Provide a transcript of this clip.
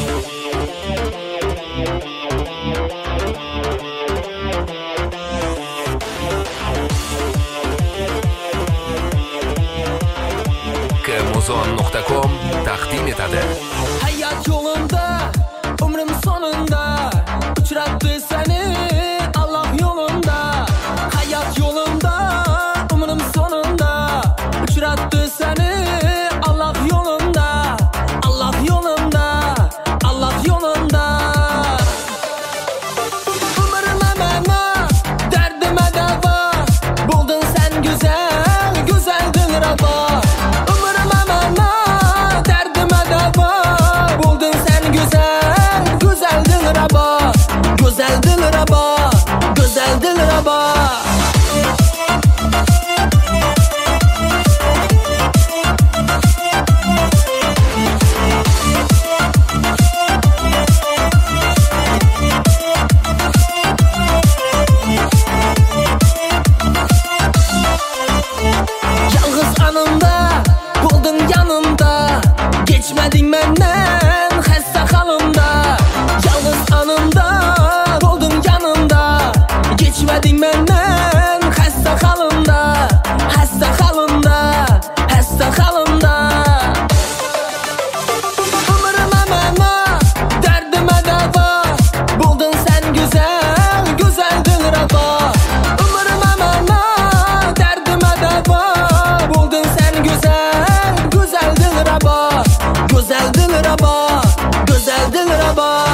Kmuzon.com taqdim etadi. Hayat yolunda, umrim sonunda uchratdi seni Allah yolunda. Hayat yolunda, umrim sonunda uchratdi seni Allah yolunda. Allah yolunda, Allah yolunda. Umrime mana, derdime deva, buldun sen güzel, güzeldin raba. Güzel dil raba, güzel dil raba. Yalğız anımda, buldun yanımda, geçmedin benden xəstə halımda. Yalğız anımda, geçmedin benden xəstə halımda, xəstə halımda, xəstə halımda. Ömrümə məna, dərdimə dəva, buldun sən güzel, güzeldin raba. Ömrümə məna, dərdimə dəva, buldun sən güzel, güzeldin raba. Güzeldin raba, güzeldin raba.